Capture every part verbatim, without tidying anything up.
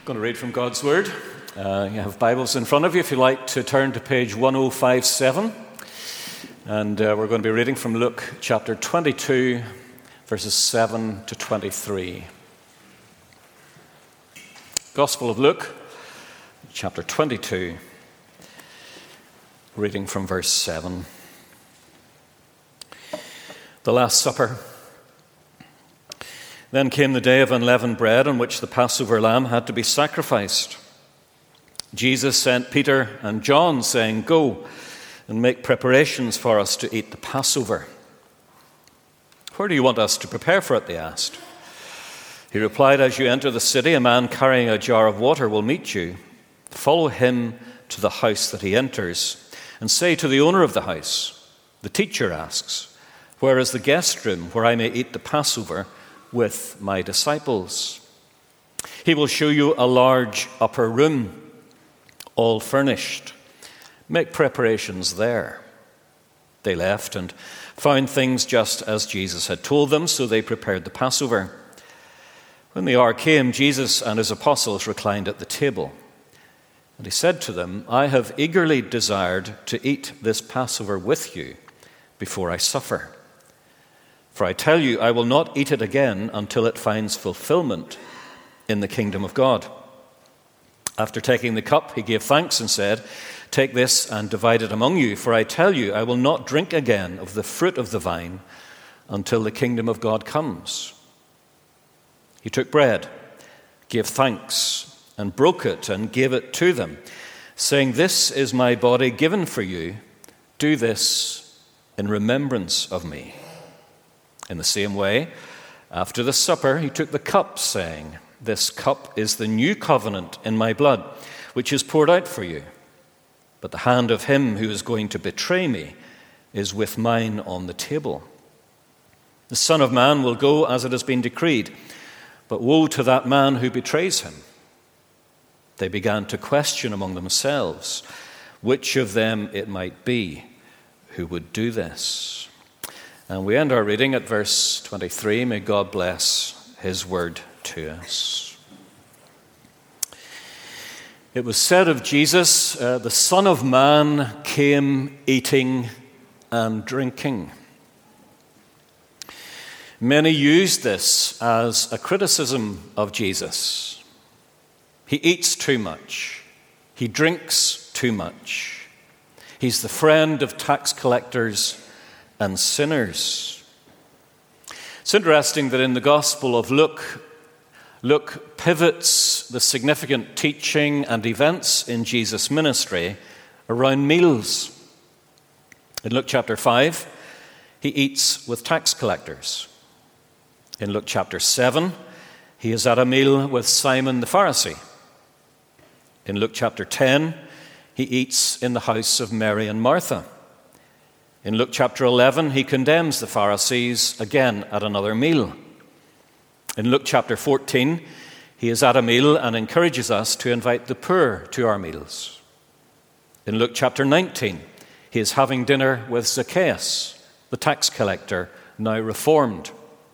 I'm going to read from God's Word. Uh, you have Bibles in front of you if you like to turn to page one oh five seven. And uh, we're going to be reading from Luke chapter twenty-two, verses seven to twenty-three. Gospel of Luke, chapter twenty-two, reading from verse seven. The Last Supper. Then came the day of unleavened bread on which the Passover lamb had to be sacrificed. Jesus sent Peter and John, saying, "Go and make preparations for us to eat the Passover." "Where do you want us to prepare for it?" they asked. He replied, "As you enter the city, a man carrying a jar of water will meet you. Follow him to the house that he enters, and say to the owner of the house, 'The teacher asks, where is the guest room where I may eat the Passover with my disciples?' He will show you a large upper room, all furnished. Make preparations there." They left and found things just as Jesus had told them, so they prepared the Passover. When the hour came, Jesus and his apostles reclined at the table. And he said to them, "I have eagerly desired to eat this Passover with you before I suffer. For I tell you, I will not eat it again until it finds fulfillment in the kingdom of God." After taking the cup, he gave thanks and said, "Take this and divide it among you, for I tell you, I will not drink again of the fruit of the vine until the kingdom of God comes." He took bread, gave thanks, and broke it and gave it to them, saying, "This is my body given for you. Do this in remembrance of me." In the same way, after the supper, he took the cup, saying, "This cup is the new covenant in my blood, which is poured out for you. But the hand of him who is going to betray me is with mine on the table. The Son of Man will go as it has been decreed, but woe to that man who betrays him." They began to question among themselves which of them it might be who would do this. And we end our reading at verse twenty-three. May God bless his word to us. It was said of Jesus, uh, the Son of Man came eating and drinking. Many used this as a criticism of Jesus. He eats too much. He drinks too much. He's the friend of tax collectors and sinners. It's interesting that in the Gospel of Luke, Luke pivots the significant teaching and events in Jesus' ministry around meals. In Luke chapter five, he eats with tax collectors. In Luke chapter seven, he is at a meal with Simon the Pharisee. In Luke chapter ten, he eats in the house of Mary and Martha. In Luke chapter eleven, he condemns the Pharisees again at another meal. In Luke chapter fourteen, he is at a meal and encourages us to invite the poor to our meals. In Luke chapter nineteen, he is having dinner with Zacchaeus, the tax collector, now reformed.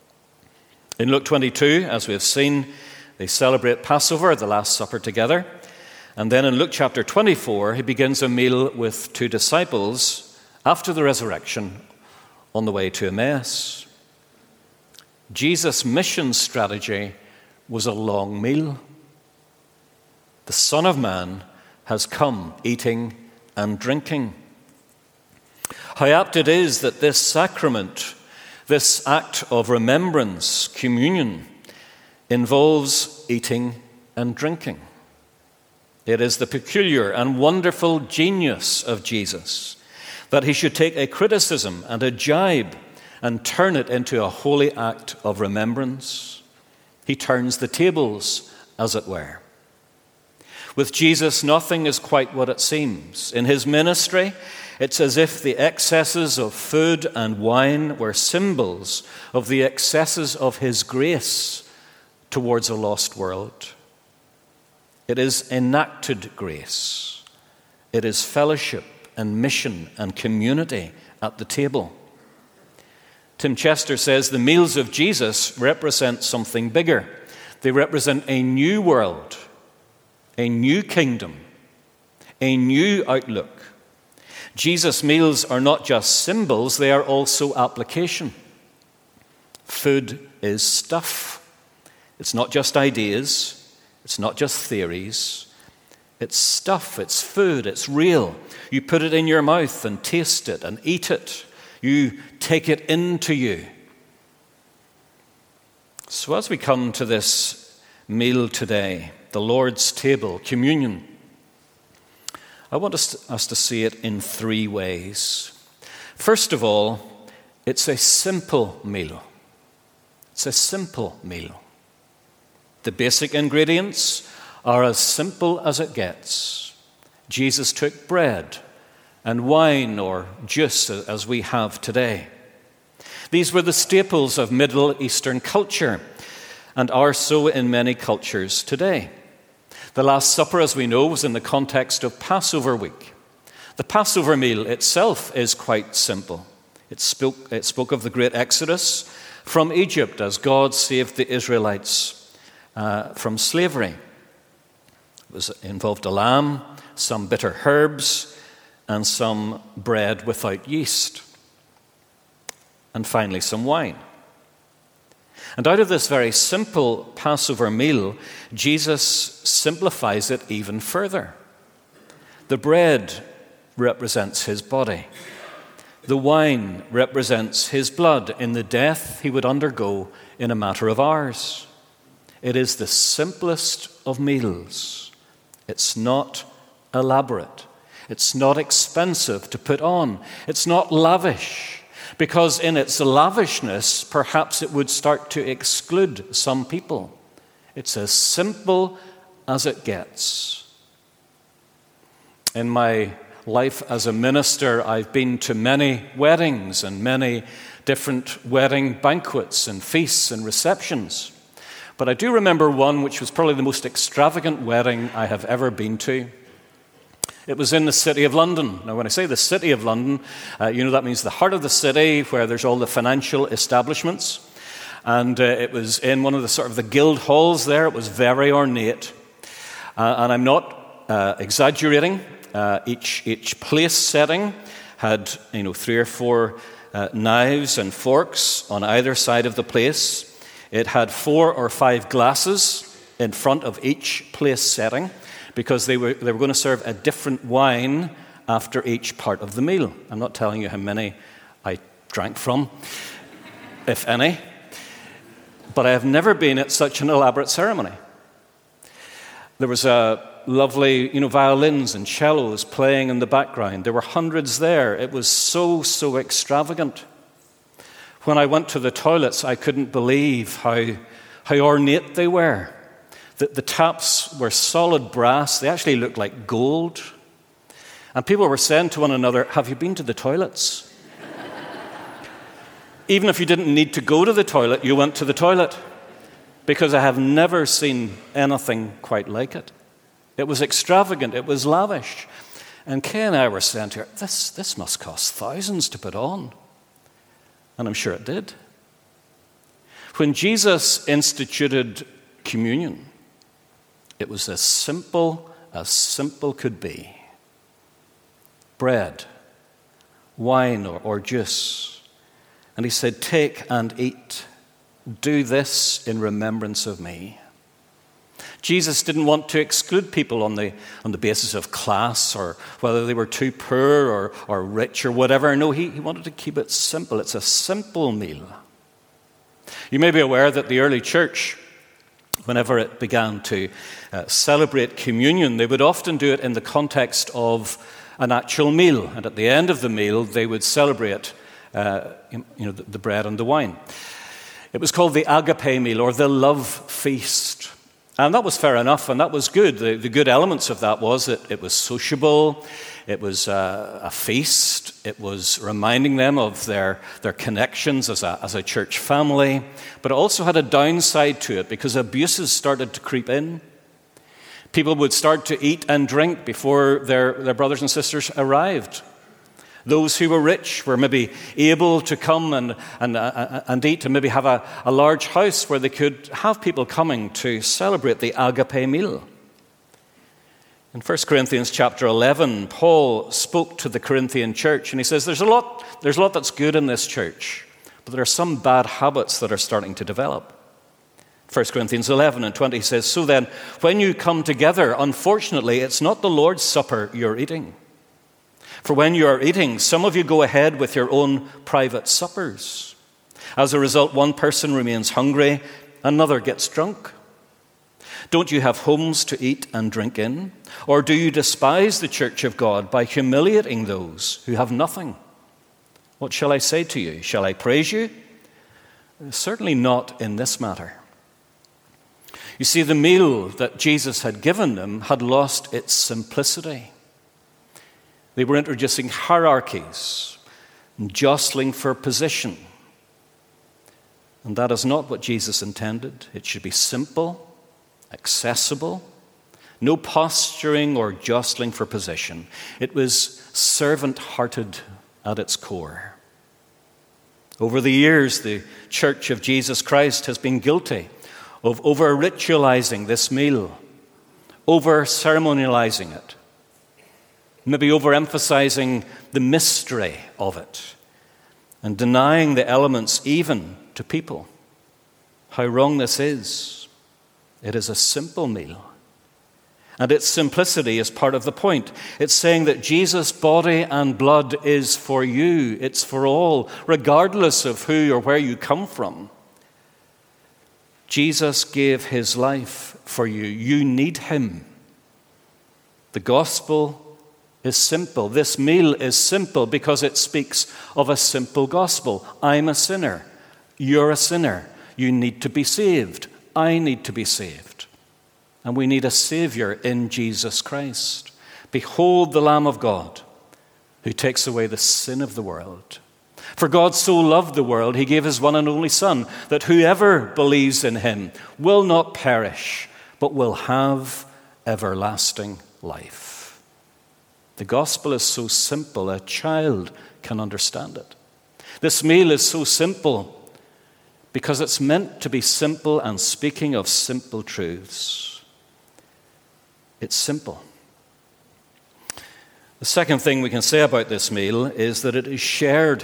In Luke twenty-two, as we have seen, they celebrate Passover, the Last Supper, together. And then in Luke chapter twenty-four, he begins a meal with two disciples after the resurrection on the way to Emmaus. Jesus' mission strategy was a long meal. The Son of Man has come eating and drinking. How apt it is that this sacrament, this act of remembrance, communion, involves eating and drinking. It is the peculiar and wonderful genius of Jesus that he should take a criticism and a jibe and turn it into a holy act of remembrance. He turns the tables, as it were. With Jesus, nothing is quite what it seems. In his ministry, it's as if the excesses of food and wine were symbols of the excesses of his grace towards a lost world. It is enacted grace. It is fellowship and mission and community at the table. Tim Chester says the meals of Jesus represent something bigger. They represent a new world a new kingdom, a new outlook. Jesus' meals are not just symbols, they are also application. Food is stuff. It's not just ideas. It's not just theories. It's stuff. It's food. It's real. You put it in your mouth and taste it and eat it. You take it into you. So as we come to this meal today, the Lord's table, communion, I want us to, us to see it in three ways. First of all, it's a simple meal. It's a simple meal. The basic ingredients are as simple as it gets. Jesus took bread and wine or juice as we have today. These were the staples of Middle Eastern culture and are so in many cultures today. The Last Supper, as we know, was in the context of Passover week. The Passover meal itself is quite simple. It spoke, it spoke of the great Exodus from Egypt as God saved the Israelites uh, from slavery. It was, it involved a lamb, some bitter herbs, and some bread without yeast. And finally, some wine. And out of this very simple Passover meal, Jesus simplifies it even further. The bread represents his body. The wine represents his blood in the death he would undergo in a matter of hours. It is the simplest of meals. It's not elaborate. It's not expensive to put on. It's not lavish, because in its lavishness, perhaps it would start to exclude some people. It's as simple as it gets. In my life as a minister, I've been to many weddings and many different wedding banquets and feasts and receptions. But I do remember one which was probably the most extravagant wedding I have ever been to. It was in the city of London. Now, when I say the city of London, uh, you know that means the heart of the city where there's all the financial establishments. And uh, it was in one of the sort of the guild halls there. It was very ornate. Uh, and I'm not uh, exaggerating. Uh, each each place setting had, you know, three or four uh, knives and forks on either side of the place. It had four or five glasses in front of each place setting, because they were they were going to serve a different wine after each part of the meal. I'm not telling you how many I drank from, if any, but I have never been at such an elaborate ceremony. There was a lovely, you know, violins and cellos playing in the background. There were hundreds there. It was so, so extravagant. When I went to the toilets, I couldn't believe how, how ornate they were. The, the taps were solid brass. They actually looked like gold. And people were saying to one another, "Have you been to the toilets?" Even if you didn't need to go to the toilet, you went to the toilet. Because I have never seen anything quite like it. It was extravagant. It was lavish. And Kay and I were saying to her, this, this must cost thousands to put on. And I'm sure it did. When Jesus instituted communion, it was as simple as simple could be. Bread, wine or, or juice. And he said, "Take and eat. Do this in remembrance of me." Jesus didn't want to exclude people on the on the basis of class or whether they were too poor or, or rich or whatever. No, he, he wanted to keep it simple. It's a simple meal. You may be aware that the early church, whenever it began to uh, celebrate communion, they would often do it in the context of an actual meal. And at the end of the meal, they would celebrate uh, you know, the, the bread and the wine. It was called the agape meal, or the love feast. And that was fair enough, and that was good. The, the good elements of that was that it was sociable, it was uh, a feast, it was reminding them of their, their connections as a, as a church family, but it also had a downside to it because abuses started to creep in. People would start to eat and drink before their, their brothers and sisters arrived. Those who were rich were maybe able to come and, and, uh, and eat and maybe have a, a large house where they could have people coming to celebrate the agape meal. In First Corinthians chapter eleven, Paul spoke to the Corinthian church, and he says there's a lot, there's a lot that's good in this church, but there are some bad habits that are starting to develop. First Corinthians eleven and twenty says, so then, when you come together, unfortunately, it's not the Lord's Supper you're eating. For when you are eating, some of you go ahead with your own private suppers. As a result, one person remains hungry, another gets drunk. Don't you have homes to eat and drink in? Or do you despise the church of God by humiliating those who have nothing? What shall I say to you? Shall I praise you? Certainly not in this matter. You see, the meal that Jesus had given them had lost its simplicity. They were introducing hierarchies and jostling for position. And that is not what Jesus intended. It should be simple, accessible, no posturing or jostling for position. It was servant-hearted at its core. Over the years, the Church of Jesus Christ has been guilty of over-ritualizing this meal, over-ceremonializing it, maybe overemphasizing the mystery of it, and denying the elements even to people. How wrong this is. It is a simple meal. And its simplicity is part of the point. It's saying that Jesus' body and blood is for you. It's for all, regardless of who or where you come from. Jesus gave his life for you. You need him. The gospel is simple. This meal is simple because it speaks of a simple gospel. I'm a sinner. You're a sinner. You need to be saved. I need to be saved. And we need a Savior in Jesus Christ. Behold the Lamb of God who takes away the sin of the world. For God so loved the world, he gave his one and only Son, that whoever believes in him will not perish, but will have everlasting life. The gospel is so simple, a child can understand it. This meal is so simple because it's meant to be simple and speaking of simple truths. It's simple. The second thing we can say about this meal is that it is shared.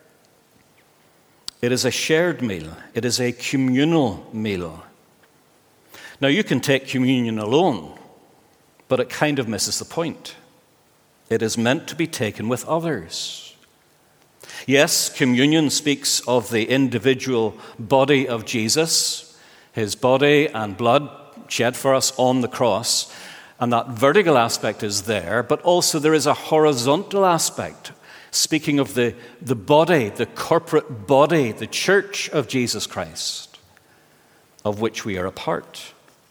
It is a shared meal. It is a communal meal. Now, you can take communion alone, but it kind of misses the point. It is meant to be taken with others. Yes, communion speaks of the individual body of Jesus, his body and blood shed for us on the cross, and that vertical aspect is there, but also there is a horizontal aspect, speaking of the, the body, the corporate body, the church of Jesus Christ, of which we are a part.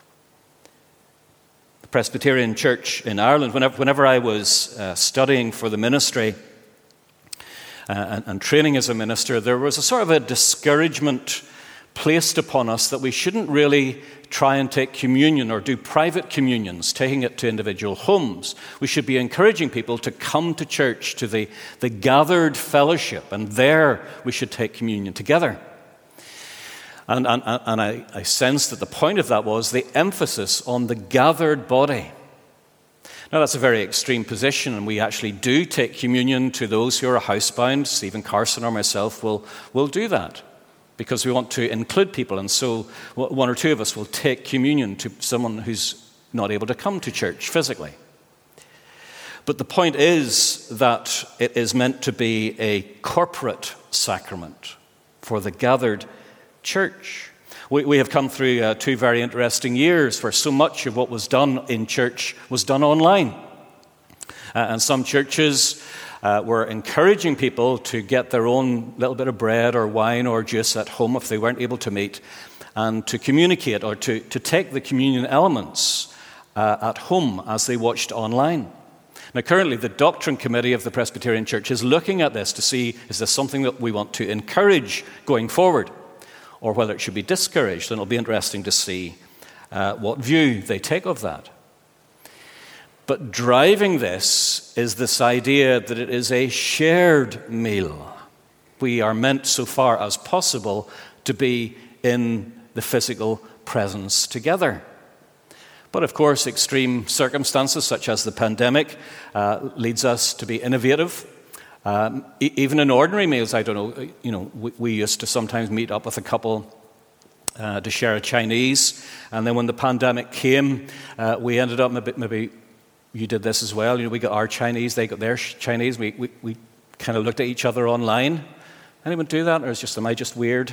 The Presbyterian Church in Ireland, whenever, whenever I was uh, studying for the ministry, Uh, and, and training as a minister, there was a sort of a discouragement placed upon us that we shouldn't really try and take communion or do private communions, taking it to individual homes. We should be encouraging people to come to church, to the, the gathered fellowship, and there we should take communion together. And, and, and I, I sensed that the point of that was the emphasis on the gathered body. Now, that's a very extreme position, and we actually do take communion to those who are housebound. Stephen Carson or myself will, will do that because we want to include people, and so one or two of us will take communion to someone who's not able to come to church physically. But the point is that it is meant to be a corporate sacrament for the gathered church. We, we have come through uh, two very interesting years where so much of what was done in church was done online. Uh, and some churches uh, were encouraging people to get their own little bit of bread or wine or juice at home if they weren't able to meet, and to communicate or to, to take the communion elements uh, at home as they watched online. Now, currently, the Doctrine Committee of the Presbyterian Church is looking at this to see, is this something that we want to encourage going forward, or whether it should be discouraged, and it'll be interesting to see uh, what view they take of that. But driving this is this idea that it is a shared meal. We are meant, so far as possible, to be in the physical presence together. But of course, extreme circumstances such as the pandemic uh, leads us to be innovative. Um, e- even in ordinary meals, I don't know, you know, we, we used to sometimes meet up with a couple uh, to share a Chinese, and then when the pandemic came, uh, we ended up maybe, maybe you did this as well. You know, we got our Chinese, they got their Chinese. We we, we kind of looked at each other online. Anyone do that, or is just am I just weird?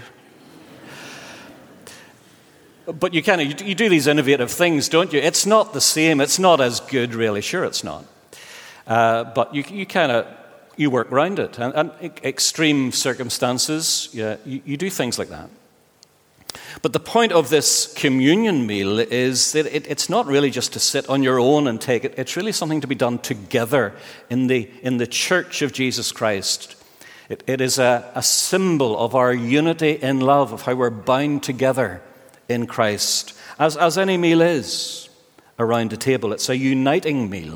But you kind of you, you do these innovative things, don't you? It's not the same. It's not as good, really. Sure, it's not. Uh, but you you kind of you work around it, and, and extreme circumstances, yeah, you, you do things like that. But the point of this communion meal is that it, it's not really just to sit on your own and take it. It's really something to be done together in the in the church of Jesus Christ. It, it is a, a symbol of our unity in love, of how we're bound together in Christ, as, as any meal is around a table. It's a uniting meal.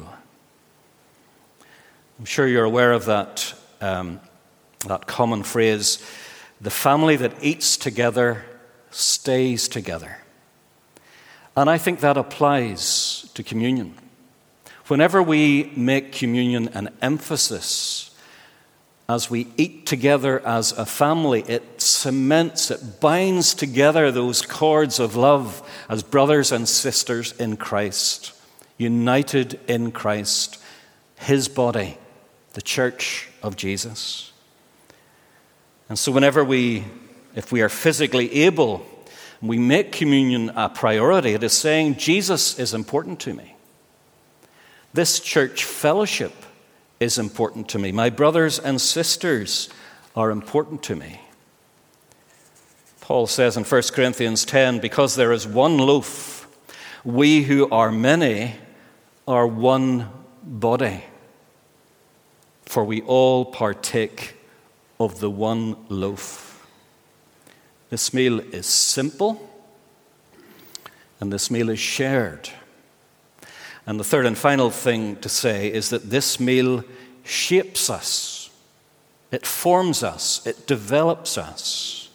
I'm sure you're aware of that, um, that common phrase, the family that eats together stays together. And I think that applies to communion. Whenever we make communion an emphasis, as we eat together as a family, it cements, it binds together those cords of love as brothers and sisters in Christ, united in Christ, his body, the church of Jesus. And so whenever we, if we are physically able, we make communion a priority, it is saying, Jesus is important to me. This church fellowship is important to me. My brothers and sisters are important to me. Paul says in First Corinthians ten, because there is one loaf, we who are many are one body, for we all partake of the one loaf. This meal is simple, and this meal is shared. And the third and final thing to say is that this meal shapes us. It forms us. It develops us.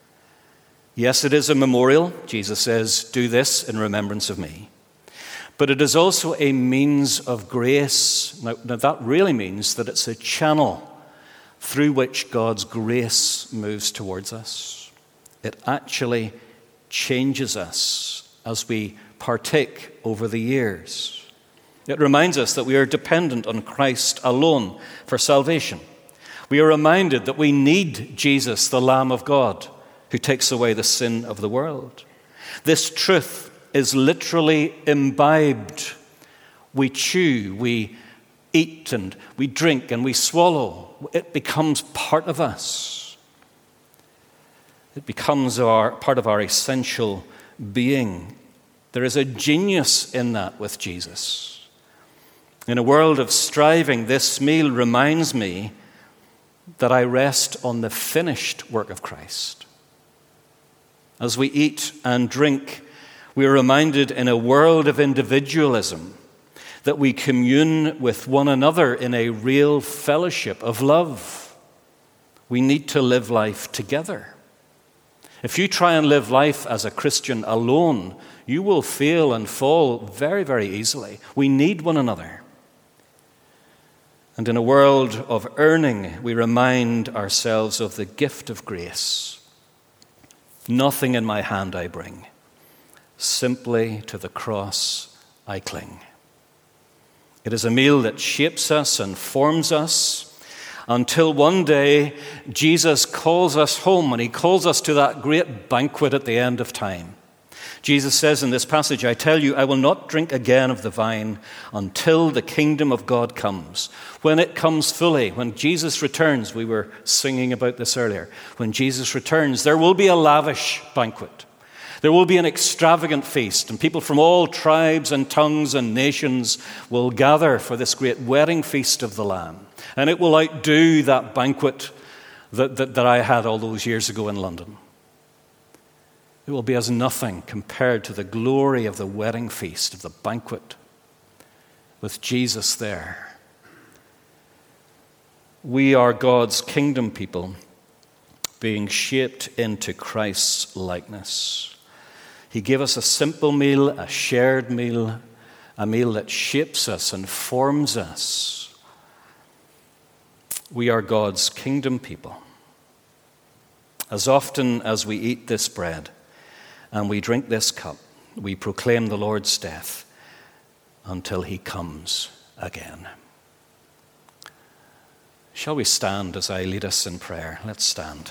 Yes, it is a memorial. Jesus says, do this in remembrance of me. But it is also a means of grace. Now, now that really means that it's a channel through which God's grace moves towards us. It actually changes us as we partake over the years. It reminds us that we are dependent on Christ alone for salvation. We are reminded that we need Jesus, the Lamb of God, who takes away the sin of the world. This truth is literally imbibed. We chew, we eat, and we drink, and we swallow. It becomes part of us. It becomes our part of our essential being. There is a genius in that with Jesus. In a world of striving, this meal reminds me that I rest on the finished work of Christ. As we eat and drink, we are reminded in a world of individualism that we commune with one another in a real fellowship of love. We need to live life together. If you try and live life as a Christian alone, you will fail and fall very, very easily. We need one another. And in a world of earning, we remind ourselves of the gift of grace. Nothing in my hand I bring, simply to the cross I cling. It is a meal that shapes us and forms us until one day Jesus calls us home, and he calls us to that great banquet at the end of time. Jesus says in this passage, I tell you, I will not drink again of the vine until the kingdom of God comes. When it comes fully, when Jesus returns, we were singing about this earlier, when Jesus returns, there will be a lavish banquet. There will be an extravagant feast, and people from all tribes and tongues and nations will gather for this great wedding feast of the Lamb. And it will outdo that banquet that, that, that I had all those years ago in London. It will be as nothing compared to the glory of the wedding feast, of the banquet, with Jesus there. We are God's kingdom people being shaped into Christ's likeness. He gave us a simple meal, a shared meal, a meal that shapes us and forms us. We are God's kingdom people. As often as we eat this bread and we drink this cup, we proclaim the Lord's death until he comes again. Shall we stand as I lead us in prayer? Let's stand.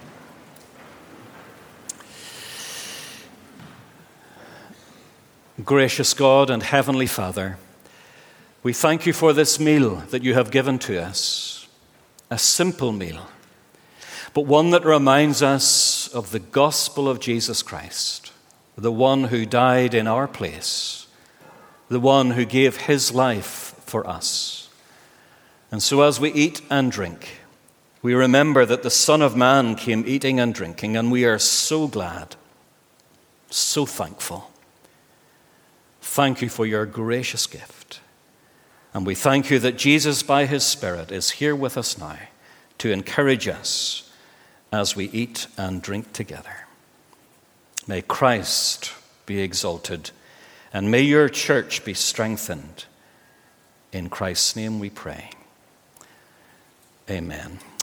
Gracious God and Heavenly Father, we thank you for this meal that you have given to us, a simple meal, but one that reminds us of the gospel of Jesus Christ, the one who died in our place, the one who gave his life for us. And so as we eat and drink, we remember that the Son of Man came eating and drinking, and we are so glad, so thankful. Thank you for your gracious gift. And we thank you that Jesus, by his Spirit, is here with us now to encourage us as we eat and drink together. May Christ be exalted, and may your church be strengthened. In Christ's name we pray. Amen.